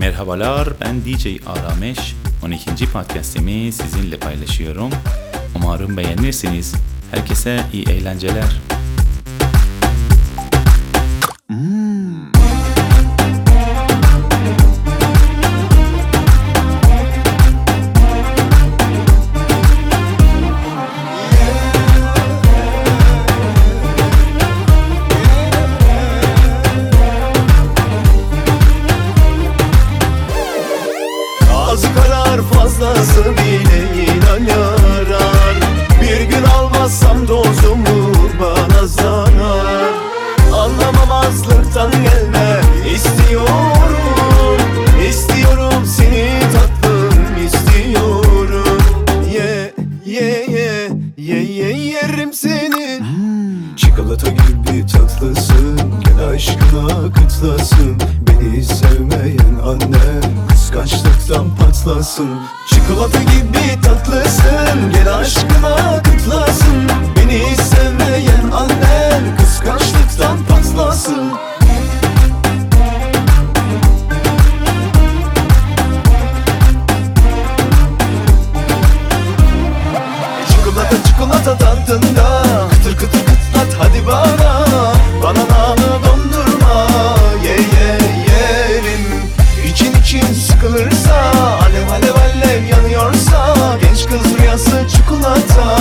Merhabalar, ben DJ Arameş. 12. podcast'imi sizinle paylaşıyorum. Umarım beğenirsiniz. Herkese iyi eğlenceler. Az karar fazlası bile inan yarar. Bir gün almazsam dozumu bana zarar. Anlamamazlıktan gelme istiyorum. İstiyorum seni tatlım istiyorum. Yerim seni. Çikolata gibi tatlısın, gel aşkına kıtlasın. Beni sevmeyen anne kıskançlıktan patlasın. Çikolata gibi tatlısın, gel aşkına kıtlasın. Beni sevmeyen annen kıskançlıktan patlasın. Çikolata tadında, kıtır kıtır kıtlat hadi bana. Bananamı dondurma, yerim. İçin sıkılırsa, alev alev alev yanıyorsa, genç kız rüyası çikolata.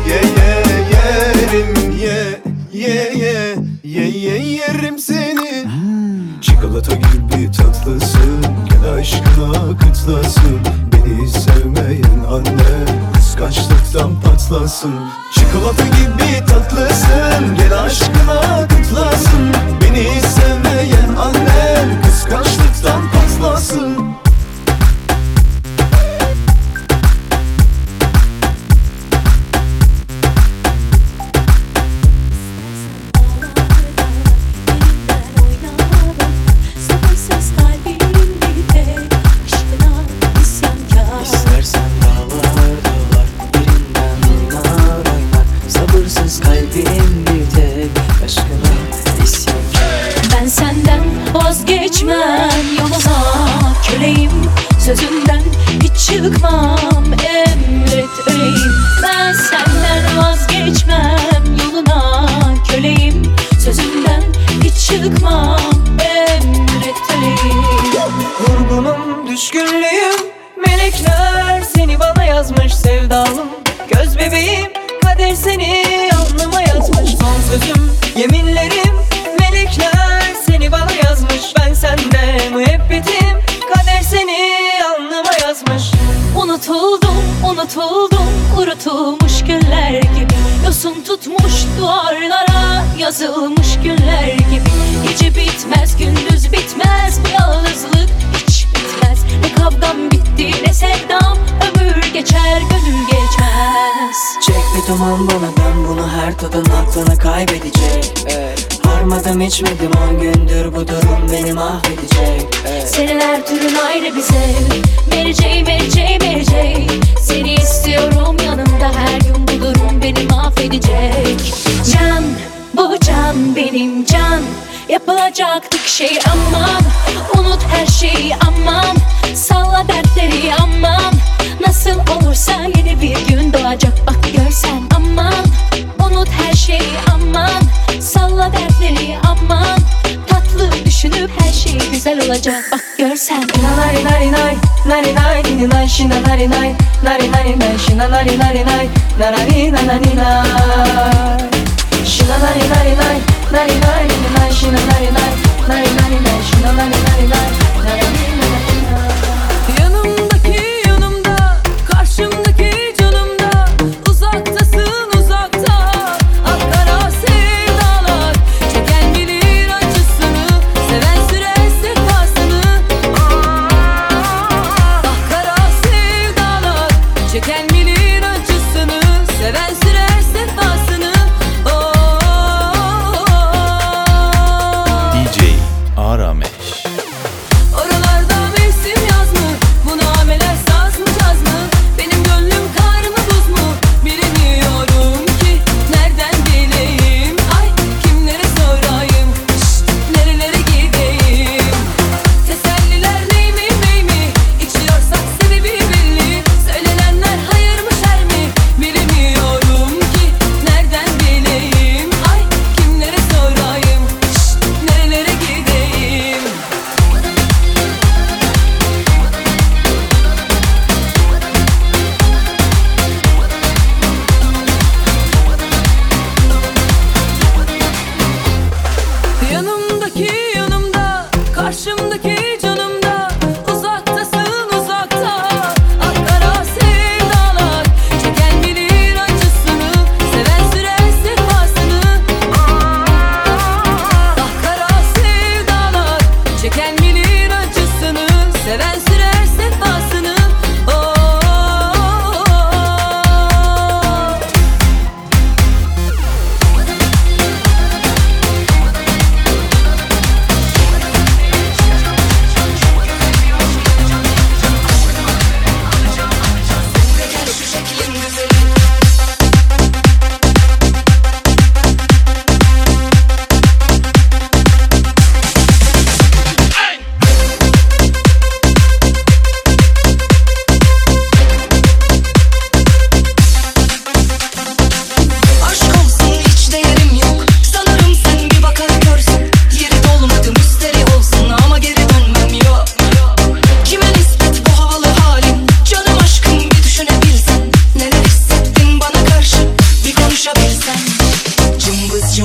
Yerim seni. Çikolata gibi tatlısın, gel aşkına kıtlasın. Beni sevmeyen anne kıskançlıktan patlasın. Çikolata gibi tatlısın, gel aşkına kıtlasın. Beni sevmeyen annen kıskançlıktan patlasın. Ben senden vazgeçmem, yoluna köleyim. Sözünden hiç çıkmam, emret öleyim. Ben senden vazgeçmem, yoluna köleyim. Sözünden hiç çıkmam, emret öleyim. Vurgunum, düşkünlüğüm, melekler seni bana yazmış sevdalım. Göz bebeğim, kader seni alnıma yazmış. Son sözüm, yeminlerim, melekler seni bana yazmış. Ben sende müebbetim, kader seni alnıma yazmış. Unutuldum, kurutulmuş güller gibi. Yosun tutmuş duvarlara, yazılmış güller gibi. Gece bitmez, gündüz bitmez, bu yalnızlık hiç bitmez. Ne kavgam bitti, ne sevdam, ömür geçer, gönül geçmez. Çek bir duman bana, ben bunu her tadın aklına kaybedecek. Harmadım içmedim 10 gündür, bu durum beni mahvedecek. Senin her türün ayrı bir zevk. Mary J. Seni istiyorum yanımda her gün, bu durum beni mahvedecek. Can, bu can benim can. Yapılacak tek şey aman. Unut her şeyi aman. Salla dertleri aman. Nasıl olursa yeni bir gün doğacak, bak görsen aman. Unut her şeyi aman. Salla dertleri aman. Tatlı düşünüp her şey güzel olacak, bak görsen. Nari nari nari nari nari nini nari şina nari nari nari nari nari şina nari nari nari nari nari nari şina nari nari nari nari nari nini nari şina nari nari nari nari nari şina nari nari nari nari nari. Yanımdaki yanımda, karşımdaki canımda, uzaktasın uzakta. Aklara sevdalar, çeken bilir acısını, seven sürer sefasını. Aklara sevdalar, çeken bilir acısını, seven sürer sefasını.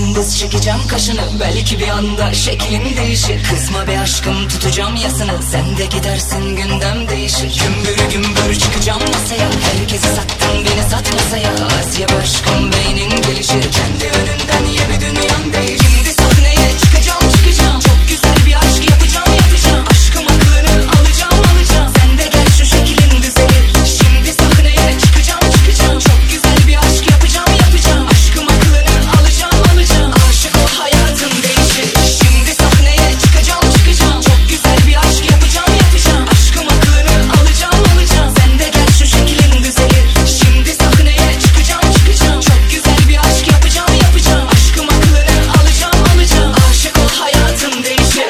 Cımbız çekeceğim kaşını, belki bir anda şeklin değişir. Kızma be aşkım, tutacağım yasını, sen de gidersin gündem değişir. Gümbürü gümbürü çıkacağım masaya, herkesi sattın beni sat masaya. Asya be aşkım, beynin gelişir, kendi önünden ye bir dünyam değişir. Şimdi sahneye çıkacağım çok güzel bir aşk yapacağım aşkım aklını alacağım sen de gel şu şeklin düzelir. Şimdi sahneye çıkacağım çok güzel bir aşk yapacağım aşkım aklını alacağım aşık ol hayatım değişir. Şimdi sahneye çıkacağım çok güzel bir aşk yapacağım aşkım aklını alacağım sen de gel şu şeklin düzelir. Şimdi sahneye çıkacağım çok güzel bir aşk yapacağım aşkım aklını alacağım aşık ol hayatım değişir.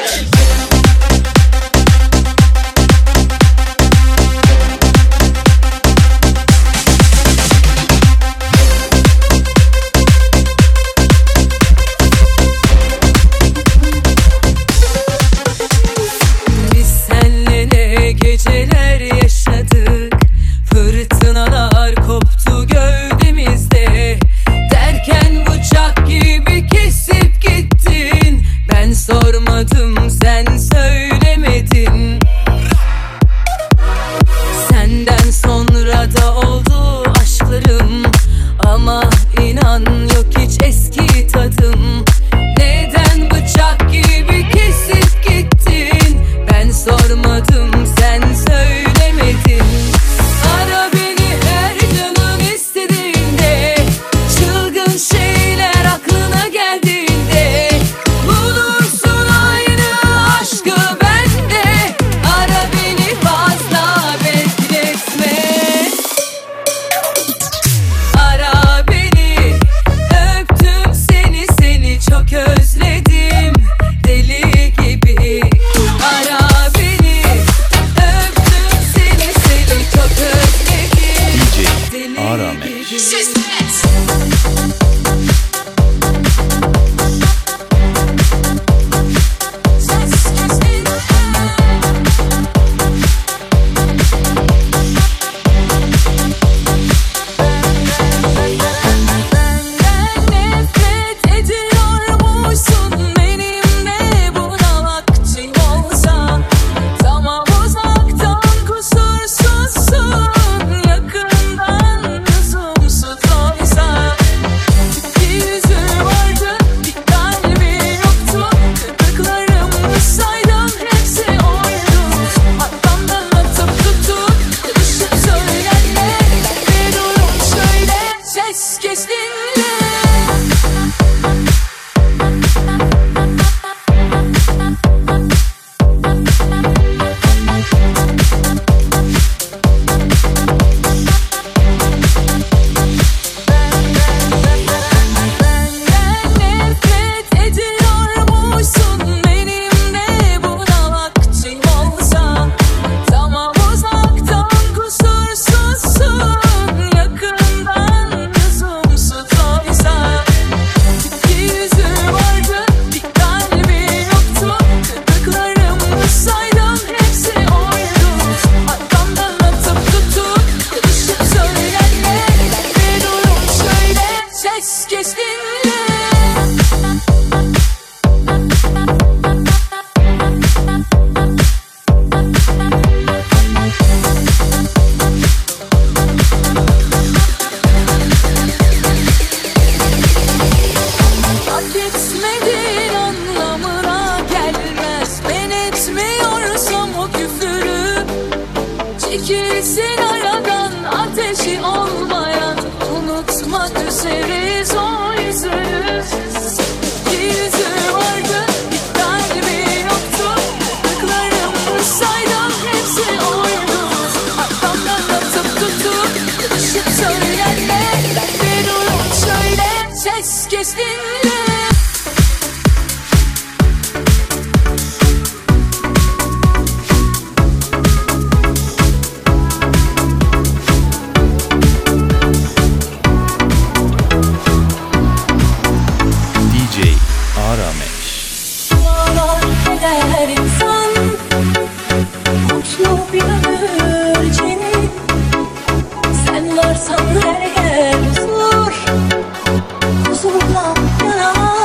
Biz senle ne geceler yaşadık, fırtınalar koptu gövdemizde. Derken bıçak gibi kesip gittin, ben sormadım sen söylemedin. Senden sonra da oldu aşklarım, ama inan yok hiç eski tadım. Neden bıçak gibi kesip gittin, ben sormadım sen söylemedin. Ara beni her canın istediğinde, çılgın şeyler aklına geldiğinde. Bulursun aynı aşkı bende, ara beni fazla bekletme. Ara beni, öptüm seni çok özledim deli gibi. Ara beni, öptüm seni çok özledim DJ deli Arameş. gibi. Benden nefret ediyormuşsun, benimle buna vaktim olsa. Tamam uzaktan kusursuzsun, yakından lüzumsuz olsa. Bir yüzü vardı, bir kalbi yoktu. Kırdıklarımı saydım, hepsi oydu. Arkamdan atıp tutup konuşup söylenme. Bir durum söyle, ses kes dinle. Benden nefret ediyormuşsun, benimle buna vaktim olsa. Tamam uzaktan kusursuzsun, yakından lüzumsuz olsa. Bir yüzü vardı, bir kalbi yoktu. Kırdıklarımı saydım, hepsi oydu. Arkamdan atıp tutup konuşup söylenme. Bir durum söyle, ses kes dinle. Hak etmediğin anlamına gelmez. Ben etmiyorsam o küfürü, çekilsin aradan ateşi olmayan. Unutmak üzeriz o yüzü. Bir yüzü vardı, bir kalbi yoktu. Kırdıklarımı saydım, hepsi oydu. Arkamdan atıp tutup konuşup söylenme. Bir durum söyle, ses kes dinle. DJ Arameş. Ağlar eder insan, mutlu bir ömür için. Sen varsan her yer huzur, huzurla yanar.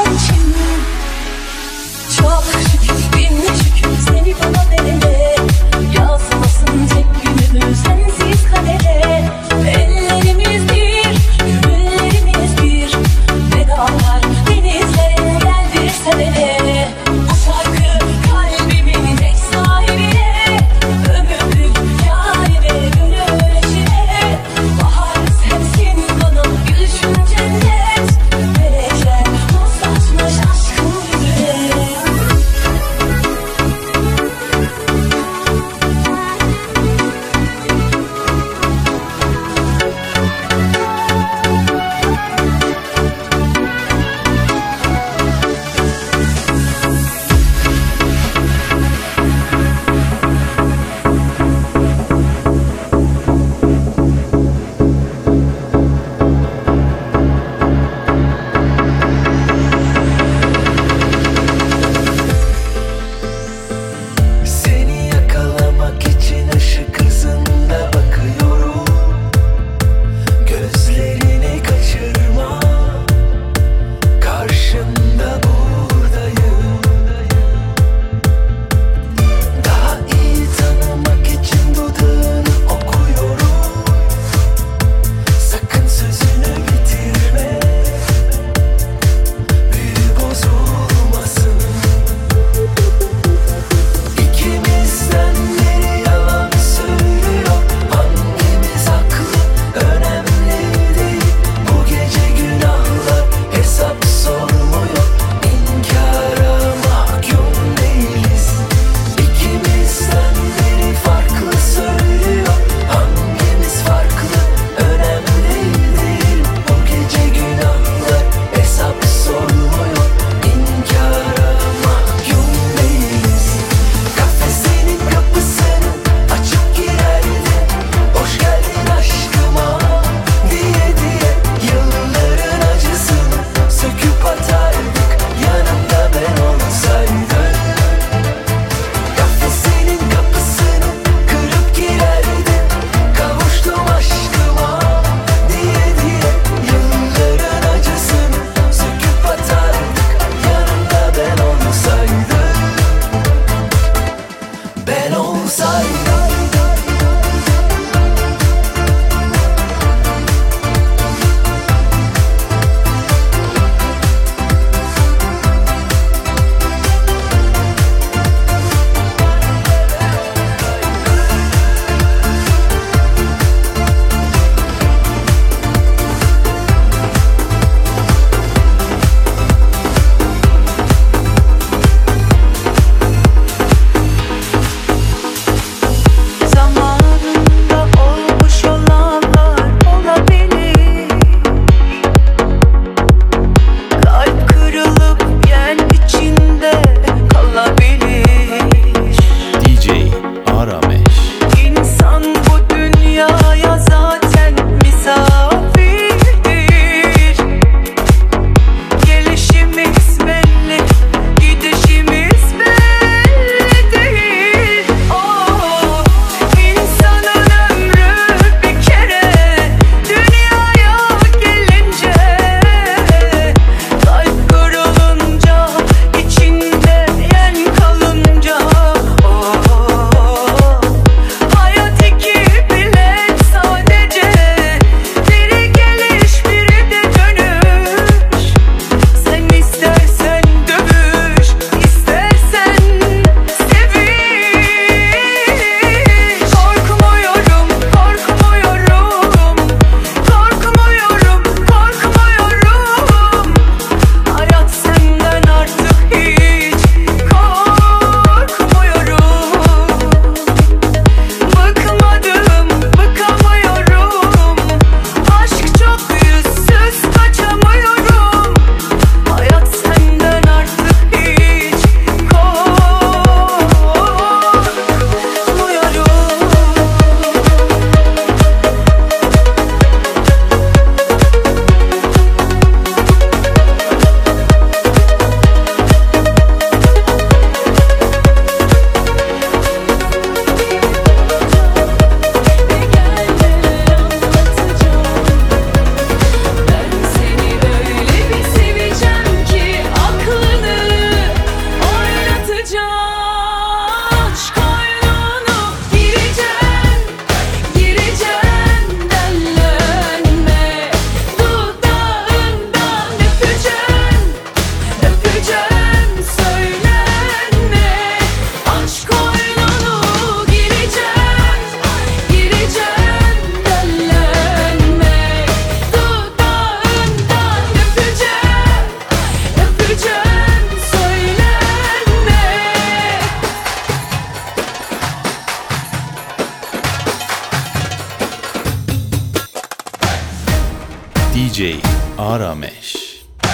Arameş.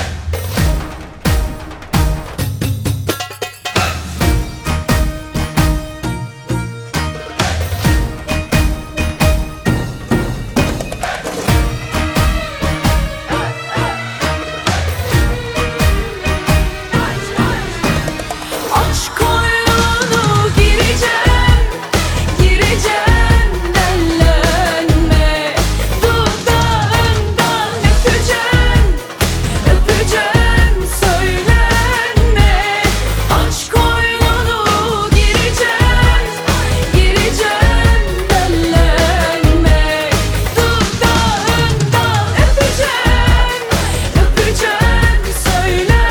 Aç koynunu gireceğim, gireceğim dellenme. Dudağından öpeceğim, öpeceğim söylenme. Aç koynunu gireceğim, gireceğim dellenme. Dudağından öpeceğim, öpeceğim söylenme.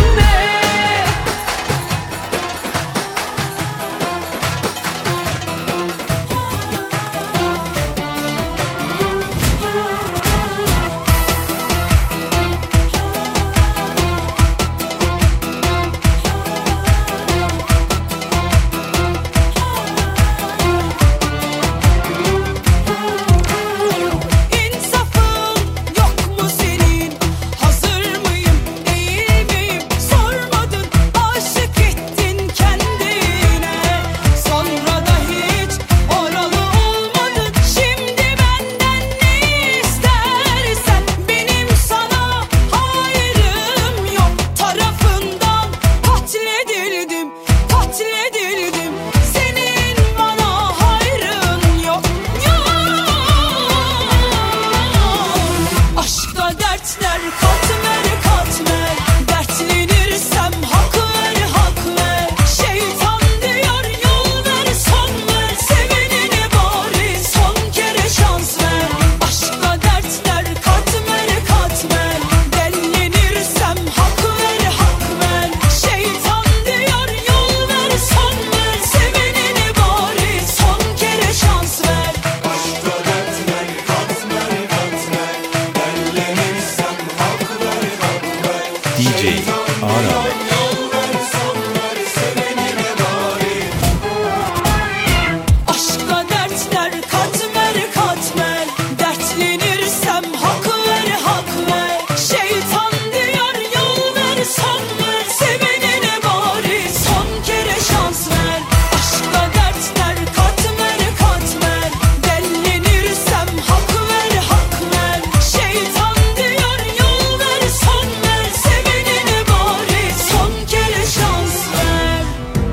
İnsafın yok mu senin? Hazır mıyım, değil miyim? Sormadın, aşık ettin kendine. Sonra da hiç oralı olmadın. Şimdi benden ne istersen, benim sana hayrım yok. Tarafından katledildim, katledildim. Senin bana hayrın yok, yok. Aşkta dertler katmer katmer. Dertlenirsem hak ver, hak ver. Şeytan diyor yol ver, son ver. Sevenine bari son kere şans ver. Aşkta dertler katmer katmer. Dellenirsem hak ver, hak ver. Şeytan diyor yol ver, son ver. Sevenine bari son kere şans ver. DJ Arameş. Aşkla dertler katmer katmer. Dertlenirsem hak ver, hak ver. Şeytan diyor yol ver, son ver. Sevenine bari son kere şans ver. Aşkla dertler katmer katmer. Dellenirsem hak ver, hak ver. Şeytan diyor yol ver, son ver. Sevenine bari son kere şans ver.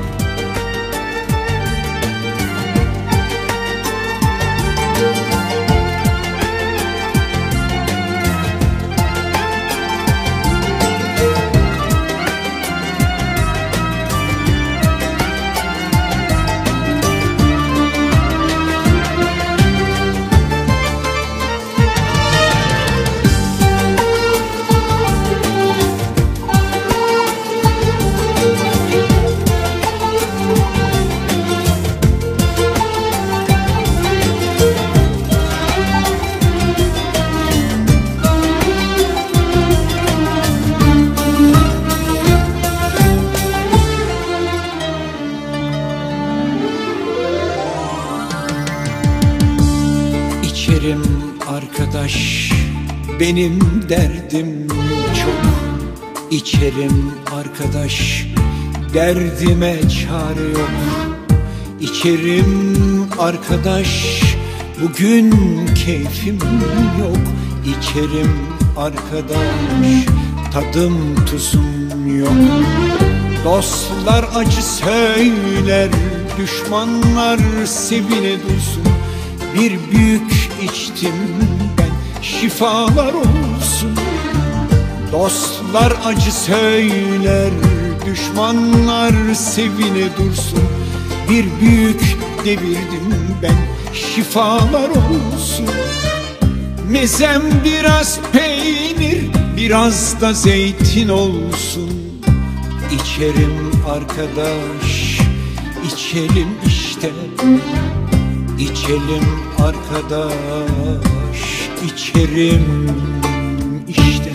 İçerim arkadaş, benim derdim çok. İçerim arkadaş, derdime çare yok. İçerim arkadaş, bugün keyfim yok. İçerim arkadaş, tadım tuzum yok. Dostlar acı söyler, düşmanlar sevine dursun. Bir büyük içtim ben, şifalar olsun. Dostlar acı söyler, düşmanlar sevine dursun. Bir büyük devirdim ben, şifalar olsun. Mezem biraz peynir, biraz da zeytin olsun. İçerim arkadaş, içelim işte. İçelim arkadaş, içerim işte.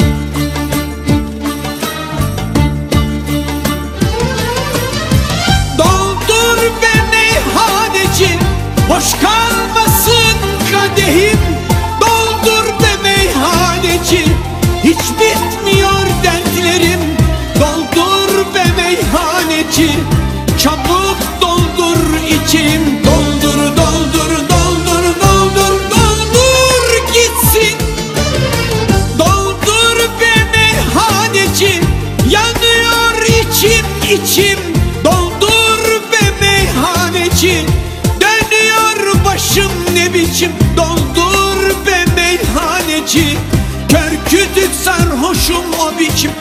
Doldur be meyhaneci, boş kalmasın kadehim. Doldur be meyhaneci, hiç Çok doldur içim, doldur, doldur, doldur, doldur, doldur gitsin. Doldur be meyhaneci, yanıyor içim, içim. Doldur be meyhaneci, dönüyor başım ne biçim. Doldur be meyhaneci, kör kütük sarhoşum o biçim.